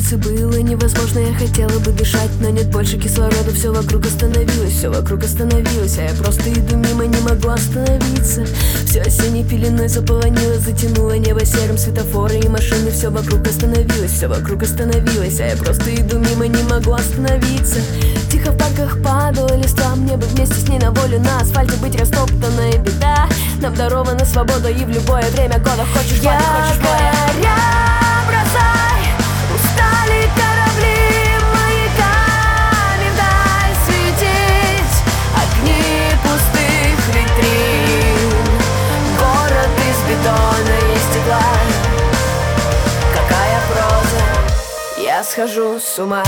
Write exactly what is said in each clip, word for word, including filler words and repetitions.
улице было невозможно, я хотела бы дышать, но нет больше кислорода. Все вокруг остановилось, все вокруг остановилось, а я просто иду мимо, не могу остановиться. Все осенней пеленой заполонило, затянуло небо серым, светофоры и машины. Все вокруг остановилось, все вокруг остановилось, а я просто иду мимо, не могу остановиться. Тихо в парках падала листва, мне бы вместе с ней на волю. На асфальте быть растоптанная беда. Нам дарована свобода, и в любое время года хочешь пари, хочешь горя. Бросай, устали корабли, маяками вдаль светить огни пустых витрин. Город из бетона и стекла. Какая проза, я схожу с ума.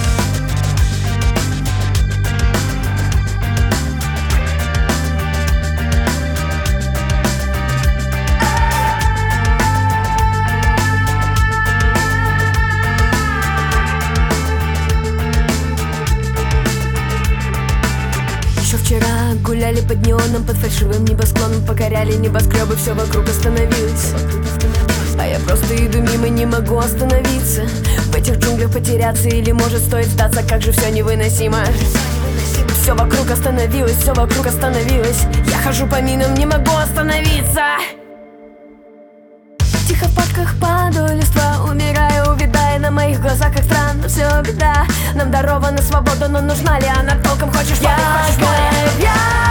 Вчера гуляли под неоном, под фальшивым небосклоном, покоряли небоскребы, все вокруг остановилось, а я просто иду мимо, не могу остановиться. В этих джунглях потеряться или может стоит сдаться, как же все невыносимо. Все вокруг остановилось, все вокруг остановилось, я хожу по минам, не могу остановиться. Тихо в парках падаю листва, умираю, увядая на моих глазах, как странно, все беда. Нам дарована свобода, но нужна ли она толком? Хочешь пари, хочешь горя?